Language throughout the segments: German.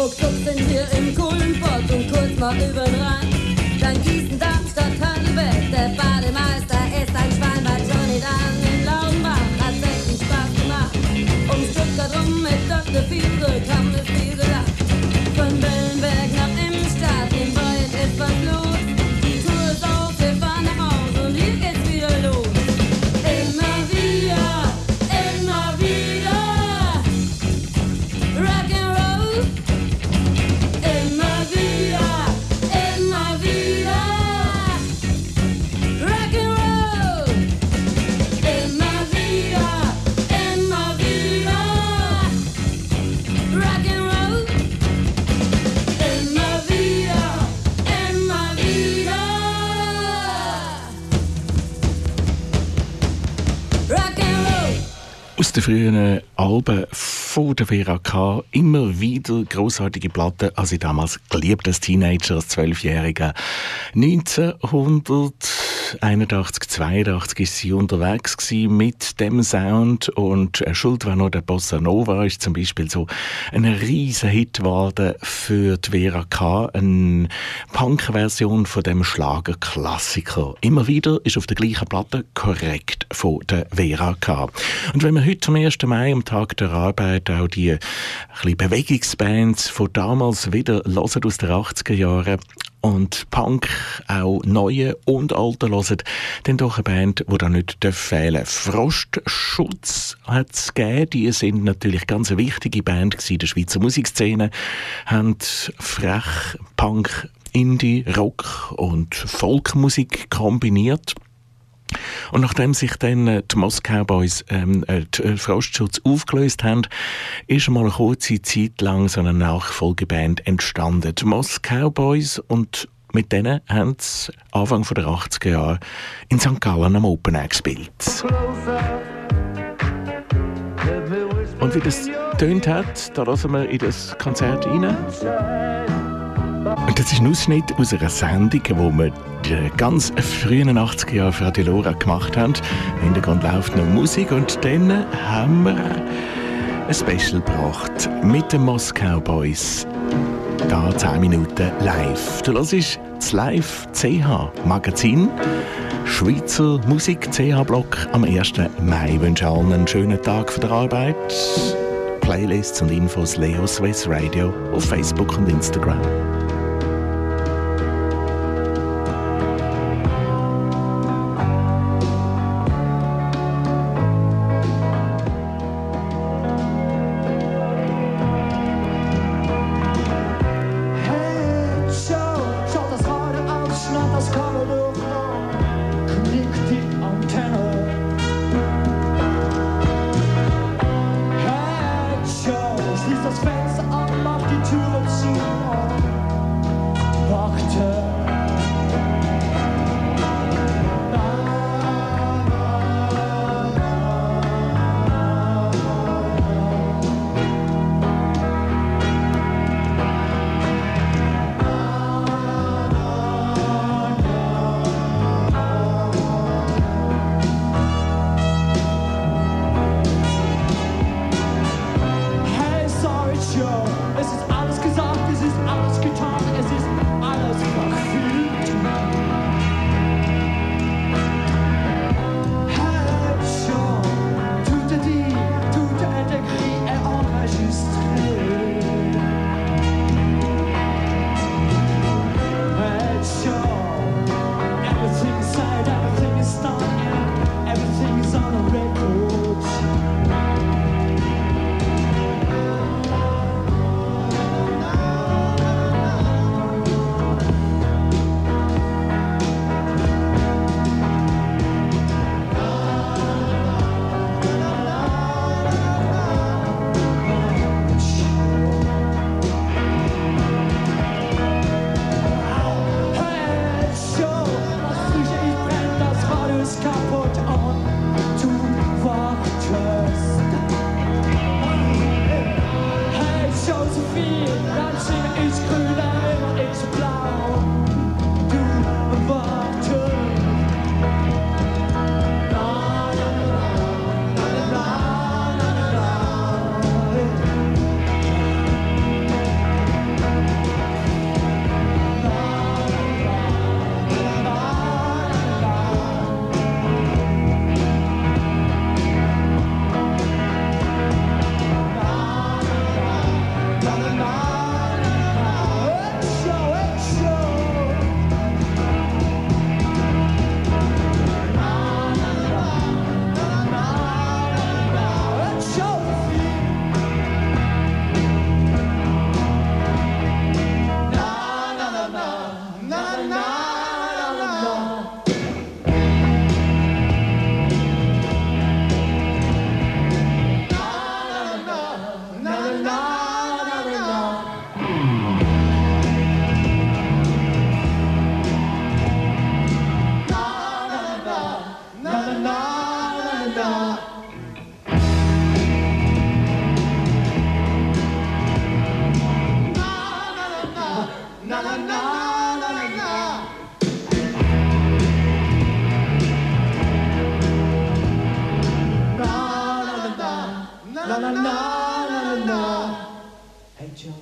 Ruckzuck sind wir im Kohlenpott und kurz mal übern Rhein. Dann Gießen, Darmstadt, Heidelberg, der Bademeister ist ein Schwein. Bei Johnny dann in Laubenbach hat echt Spaß gemacht. Um Stuttgart rum mit Dr. Fiese kam es viel gelacht. Von Wellenberg nach Innenstadt, in Bayern ist was los. Die Tour ist auf, wir fahren nach Hause und hier geht's wieder los. Immer wieder Rock'n'Roll. Immer wieder Rock'n'Roll. Immer wieder Rock'n'Roll. Immer wieder Rock'n'Roll. Aus den frühen Alben von der Vera K. immer wieder grossartige Platten, also damals geliebt als Teenager, als 12-Jähriger. 1981, 82 ist sie unterwegs gewesen mit dem Sound und Schuld war noch der Bossa Nova, ist zum Beispiel so ein riesen Hit geworden für die Vera K. Eine Punk-Version von dem Schlagerklassiker. Immer wieder ist auf der gleichen Platte korrekt von der Vera K. Und wenn wir heute zum 1. Mai, am Tag der Arbeit, auch die Bewegungsbands von damals wieder hören aus den 80er Jahren und Punk auch neue und alte hören, dann doch eine Band, die da nicht fehlen darf. Frostschutz hat es gegeben. Die sind natürlich ganz eine wichtige Band in der Schweizer Musikszene, haben frech Punk, Indie, Rock und Folkmusik kombiniert. Und nachdem sich dann die Moskau Boys die Frostschutz aufgelöst haben, ist mal eine kurze Zeit lang so eine Nachfolgeband entstanden. Die Moskau Boys, und mit denen haben sie Anfang der 80er Jahre in St. Gallen am Open Air gespielt. Und wie das tönt hat, da lassen wir in das Konzert rein. Und das ist ein Ausschnitt aus einer Sendung, die wir in den ganz frühen 80er Jahren für Radio Lora gemacht haben. Im Hintergrund läuft noch Musik und dann haben wir ein Special gebracht mit den Moskau Boys. Da 10 Minuten live. Du hörst das Live CH Magazin, Schweizer Musik CH Block am 1. Mai. Ich wünsche allen einen schönen Tag für die Arbeit. Playlists und Infos Leo Swiss Radio auf Facebook und Instagram. Schließ das Fenster an, mach die Türe zu. na na na na na na. Hey Joe.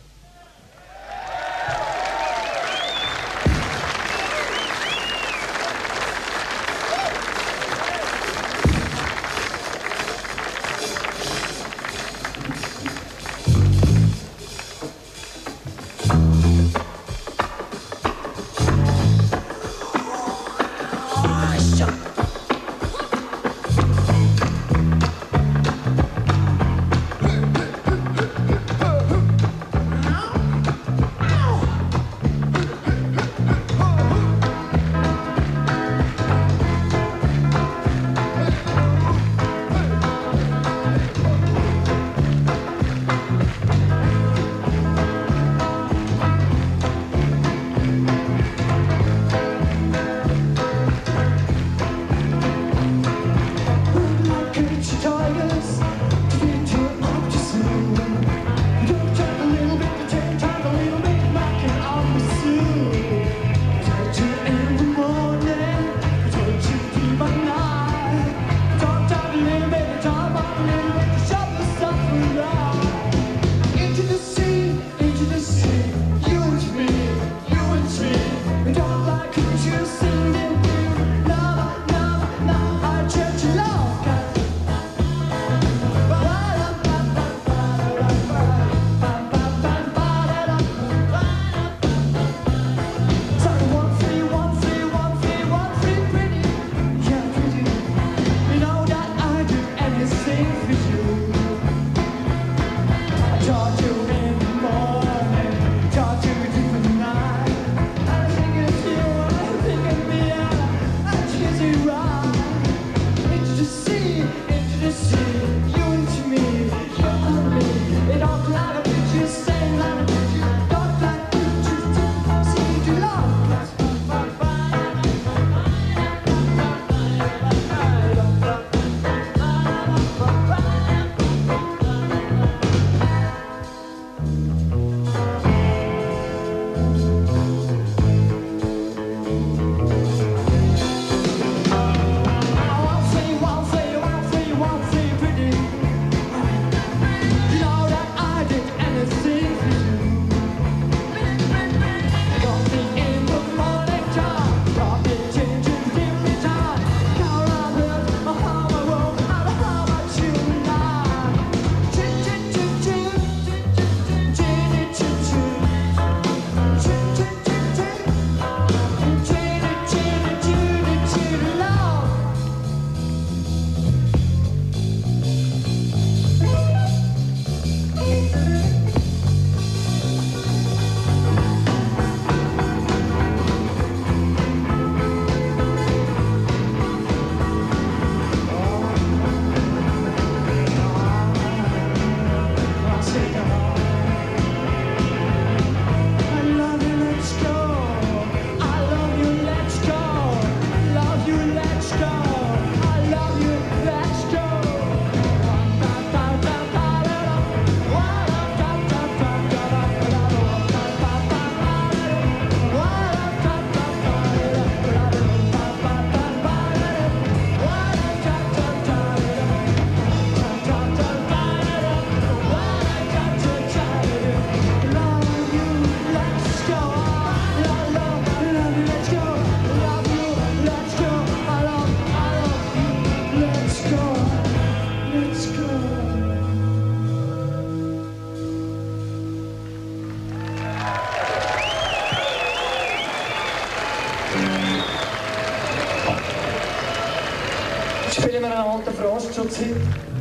Spielen wir einen alten Frostschutz hin.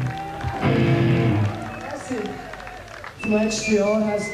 Vom letzten Jahr heisst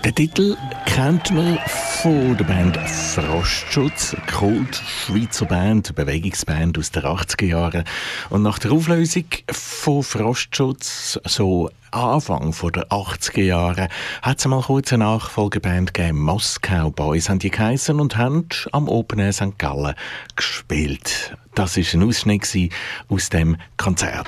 Den Titel kennt man von der Band Frostschutz, eine Kult-Schweizer Band, eine Bewegungsband aus den 80er Jahren. Und nach der Auflösung von Frostschutz, so Anfang der 80er Jahre, hat es mal kurz eine Nachfolgeband gegeben. Moskau Boys haben die geheissen und haben am Open Air St. Gallen gespielt. Das war ein Ausschnitt aus dem Konzert.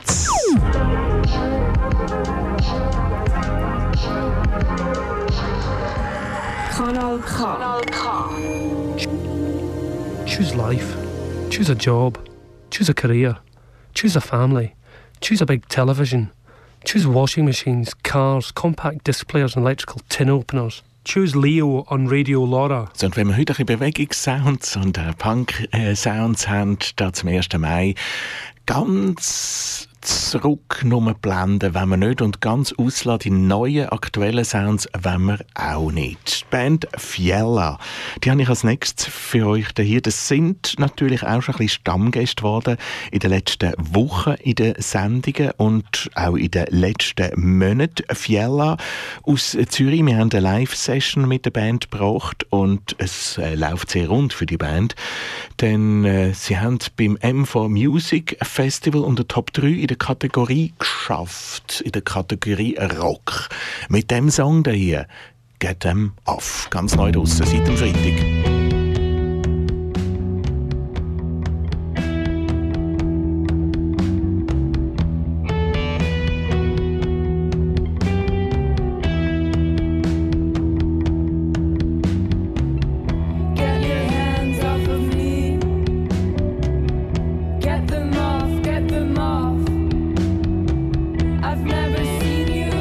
Kanal K. Choose life. Choose a job. Choose a career. Choose a family. Choose a big television. Choose washing machines, cars, compact disc players and electrical tin openers. Choose Leo on Radio Laura. So, und wenn wir heute ein bisschen Bewegungssounds und Punk-Sounds haben, da zum 1. Mai, ganz zurück nur blenden wenn wir nicht und ganz auslassen, die neuen, aktuellen Sounds wenn wir auch nicht. Die Band Fiella, die habe ich als nächstes für euch hier. Das sind natürlich auch schon ein bisschen Stammgäste geworden in den letzten Wochen in den Sendungen und auch in den letzten Monaten. Fiella aus Zürich, wir haben eine Live-Session mit der Band gebracht und es läuft sehr rund für die Band, denn sie haben beim M4 Music Festival unter Top 3 in der Kategorie geschafft, in der Kategorie Rock. Mit dem Song hier, Get Them Off, ganz neu draussen seit dem Freitag.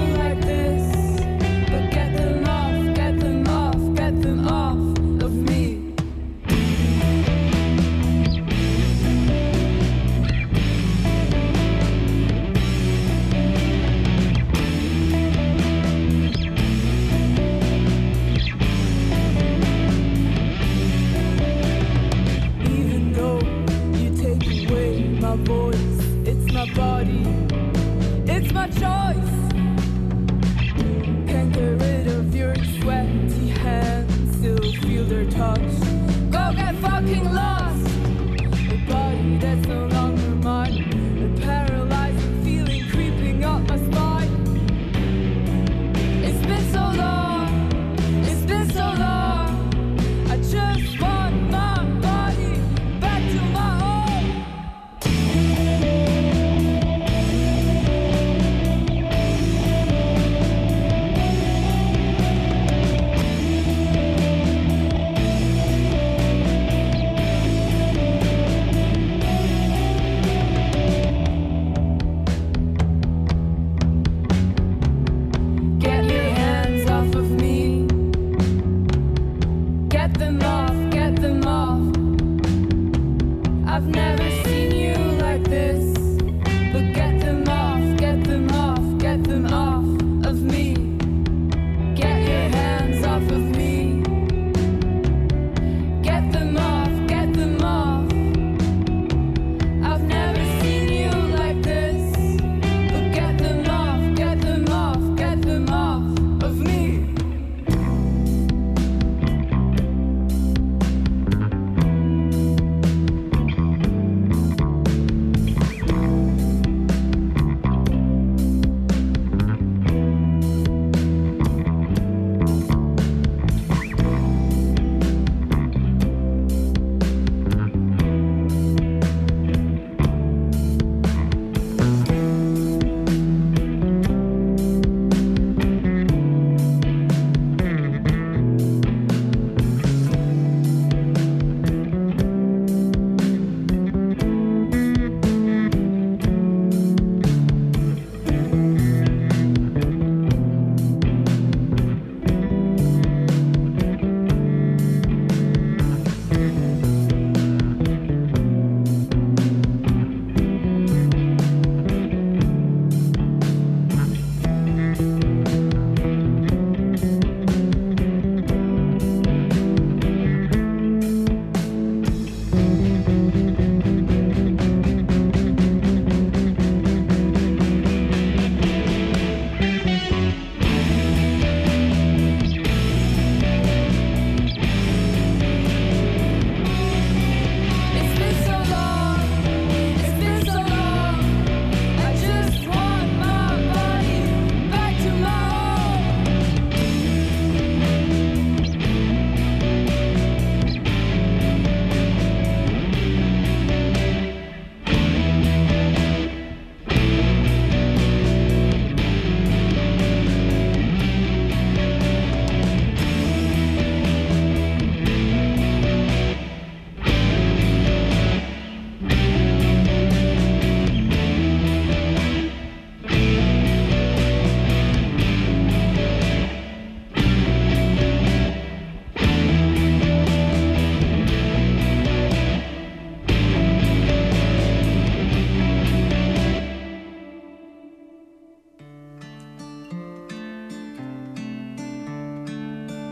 Get them off of me.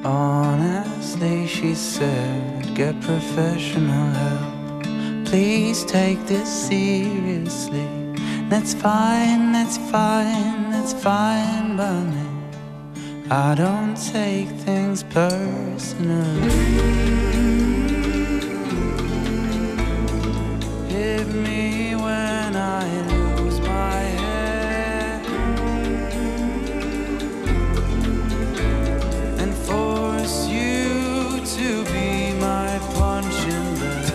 Honestly, she said, get professional help. Please take this seriously. That's fine, that's fine, that's fine by me. I don't take things personally. Hit me when I lose my head and force you to be my punching bag.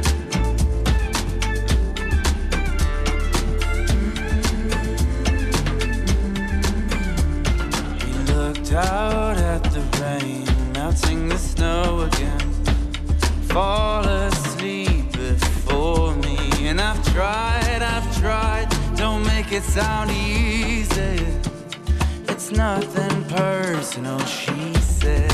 Out at the rain, melting the snow again. Fall asleep before me. And I've tried, don't make it sound easy. It's nothing personal, she said.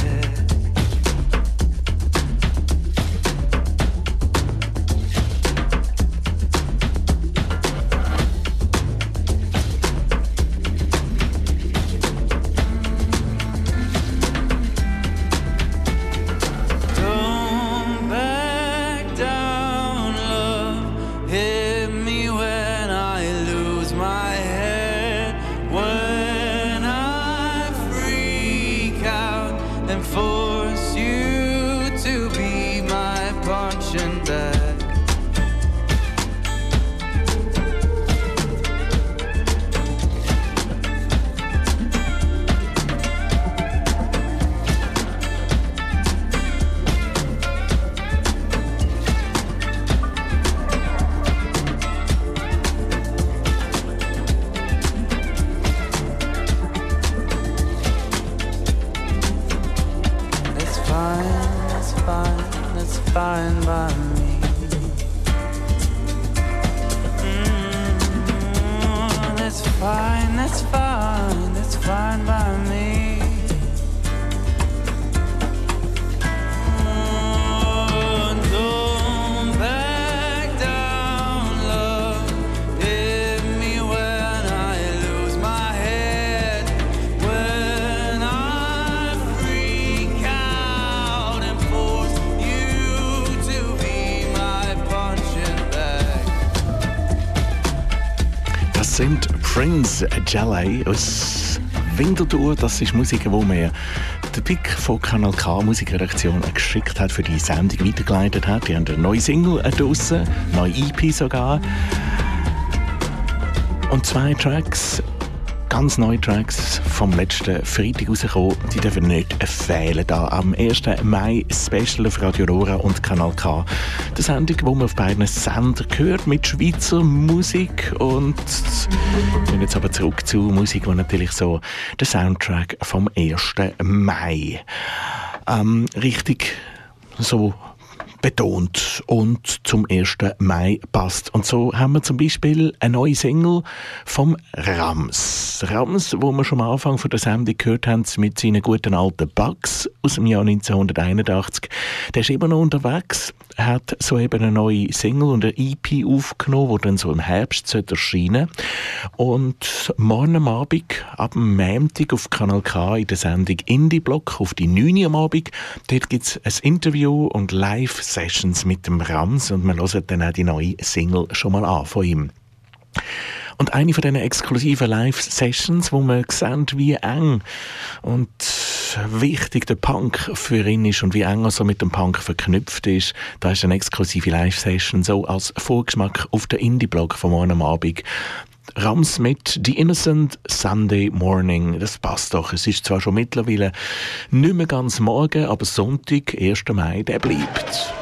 sind Prince Jalay aus Winterthur. Das ist Musik, die mir der Pick von Kanal K Musikredaktion geschickt hat, für die Sendung weitergeleitet hat. Die haben eine neue Single draussen, eine neue EP sogar. Und 2 Tracks, ganz neue Tracks vom letzten Freitag rausgekommen, die dürfen nicht fehlen. Da am 1. Mai Special auf Radio Rora und Kanal K. Die Sendung, die man auf beiden Sendern hört, mit Schweizer Musik. Und wir gehen jetzt aber zurück zu Musik, die natürlich so der Soundtrack vom 1. Mai richtig so betont und zum 1. Mai passt. Und so haben wir zum Beispiel eine neue Single vom Rams. Rams, wo wir schon am Anfang von der Sendung gehört haben, mit seinen guten alten Bugs aus dem Jahr 1981. Der ist immer noch unterwegs. Er hat soeben eine neue Single und eine EP aufgenommen, die dann so im Herbst erscheinen sollte. Und morgen am Abend, ab dem Montag auf Kanal K in der Sendung Indie Block auf die 9 Uhr am Abend, dort gibt es ein Interview und Live-Sessions mit dem Rams und wir hören dann auch die neue Single schon mal an von ihm. Und eine von diesen exklusiven Live-Sessions, wo man sehen, wie eng und wichtig der Punk für ihn ist und wie eng er so mit dem Punk verknüpft ist, da ist eine exklusive Live-Session so als Vorgeschmack auf der Indie-Blog von morgen am Abend. Rams mit The Innocent Sunday Morning. Das passt doch. Es ist zwar schon mittlerweile nicht mehr ganz morgen, aber Sonntag, 1. Mai, der bleibt.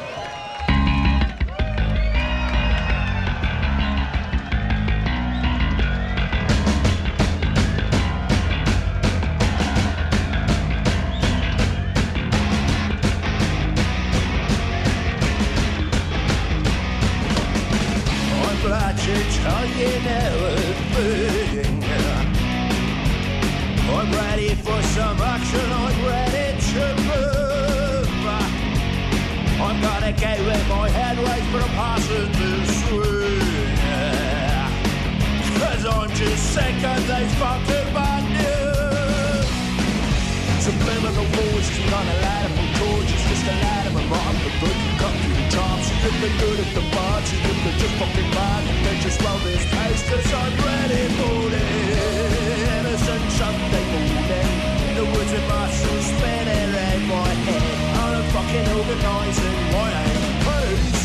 I'm ready for some action, I'm ready to move. I'm gonna get with my head right for a passenger swing. 'Cause I'm just sick of these fucking bad news. Subliminal voices gonna the good at the party, if they're just fucking mad, they just roll this pace, 'cause I'm ready for it. Innocent Sunday morning, in the woods with muscles spinning in my head. I'm fucking organising my own pace.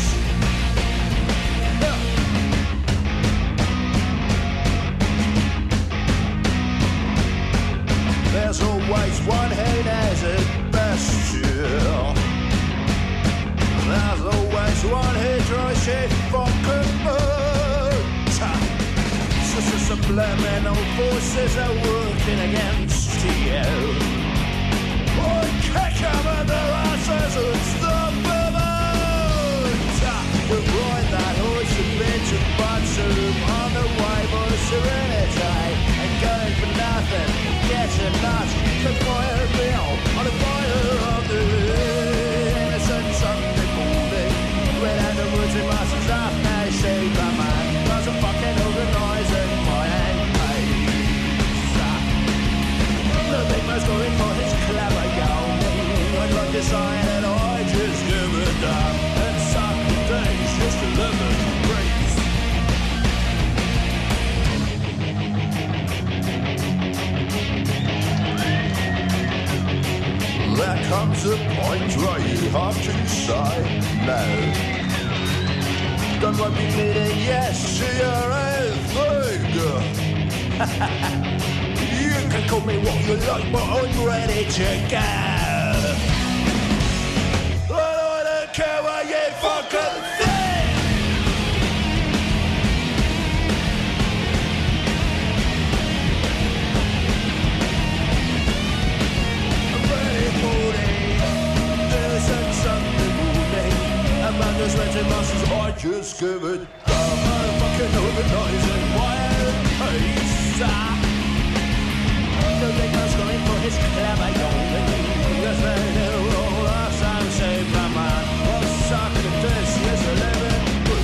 There's always one who knows it best, yeah. There's always one who tries to fucking hurt. So subliminal forces are working against you. I kick them in their asses and stop them out. We'll ride that horse and bitch and bottom on the way for serenity. And going for nothing, getting lost, the fire bill on the fire of the innocent Sunday morning. Right out the woods in masses off now, shade by man. Cause I'm fucking organising my own pace. The big man's going for his clever yawning. I'd like to say that I just give it up. And some days just to live and breathe. There comes a point where you have to say no. Don't want me meaning yes to your everything. You can call me what you like, but I'm ready to go. I don't care what you fucking think. I'm ready for it. Innocent Sunday morning. Amanda's renting muscles, I just give it up. I'm fucking organising my own pace. The big man's going for his clever yawning. Yes, they do all our sound save my man. Well, suck at this, yes, I live it.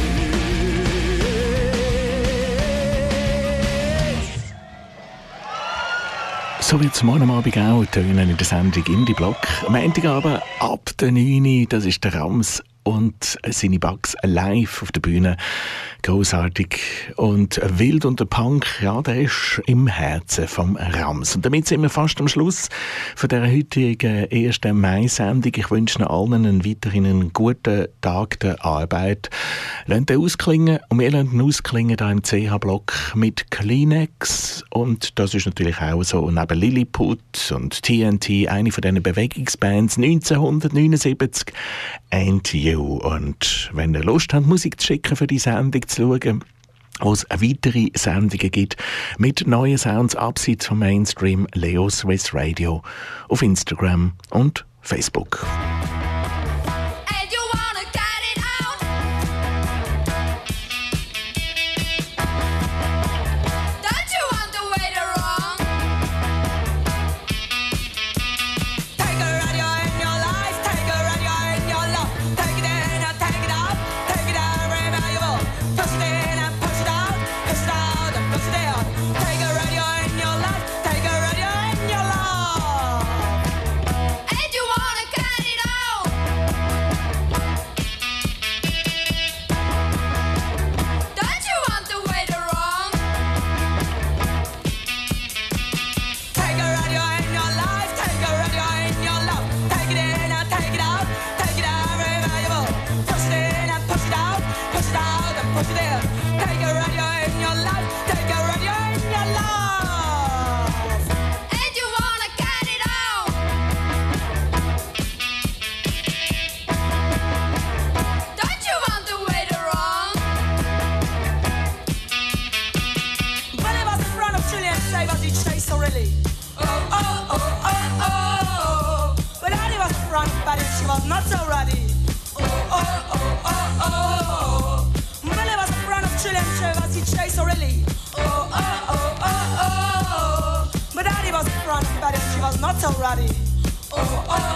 So wird es morgen Abend auch tönen in der Sendung Indie-Block. Am Montagabend ab der 9 Uhr, das ist der Rams und seine Bugs live auf der Bühne. Großartig und wild und der Punk, ja, der ist im Herzen vom Rams. Und damit sind wir fast am Schluss von dieser heutigen 1. Mai-Sendung. Ich wünsche Ihnen allen weiterhin einen guten Tag der Arbeit. Lasst den ausklingen und wir lassen ihn ausklingen hier im CH-Block mit Kleenex. Und das ist natürlich auch so neben Lilliput und TNT eine von diesen Bewegungsbands 1979 and You. Und wenn ihr Lust habt, Musik zu schicken für die Sendung zu schauen, wo es weitere Sendungen gibt mit neuen Sounds abseits vom Mainstream, Leo Swiss Radio auf Instagram und Facebook. Not so ready. Oh, oh,